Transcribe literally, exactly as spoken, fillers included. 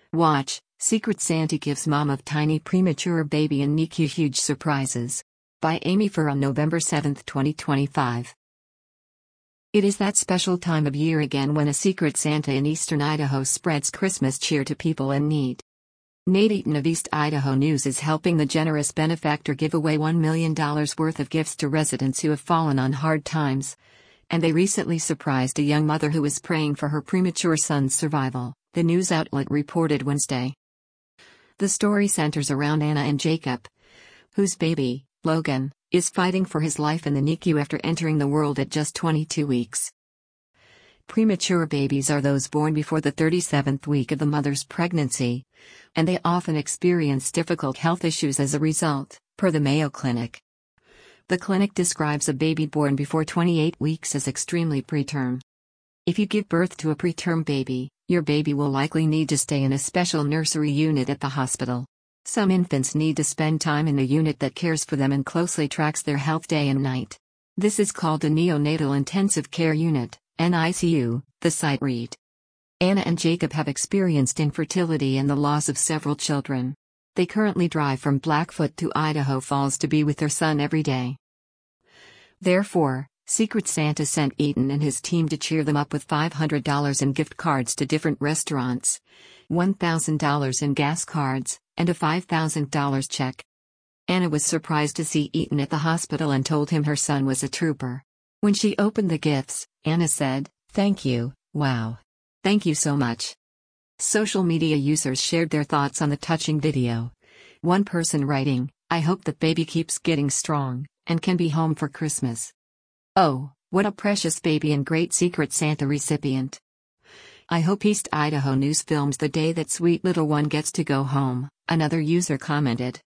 Watch, Secret Santa gives mom of tiny premature baby in N I C U huge surprises. By Amy Fur on November seventh, twenty twenty-five. It is that special time of year again when a Secret Santa in eastern Idaho spreads Christmas cheer to people in need. Nate Eaton of East Idaho News is helping the generous benefactor give away one million dollars worth of gifts to residents who have fallen on hard times. And they recently surprised a young mother who was praying for her premature son's survival, the news outlet reported Wednesday. The story centers around Anna and Jacob, whose baby, Logan, is fighting for his life in the N I C U after entering the world at just twenty-two weeks. Premature babies are those born before the thirty-seventh week of the mother's pregnancy, and they often experience difficult health issues as a result, per the Mayo Clinic. The clinic describes a baby born before twenty-eight weeks as extremely preterm. If you give birth to a preterm baby, your baby will likely need to stay in a special nursery unit at the hospital. Some infants need to spend time in a unit that cares for them and closely tracks their health day and night. This is called a neonatal intensive care unit, N I C U, the site read. Anna and Jacob have experienced infertility and the loss of several children. They currently drive from Blackfoot to Idaho Falls to be with their son every day. Therefore, Secret Santa sent Eaton and his team to cheer them up with five hundred dollars in gift cards to different restaurants, one thousand dollars in gas cards, and a five thousand dollars check. Anna was surprised to see Eaton at the hospital and told him her son was a trooper. When she opened the gifts, Anna said, "Thank you, wow. Thank you so much." Social media users shared their thoughts on the touching video. One person writing, "I hope that baby keeps getting strong, and can be home for Christmas. Oh, what a precious baby and great Secret Santa recipient. I hope East Idaho News films the day that sweet little one gets to go home," another user commented.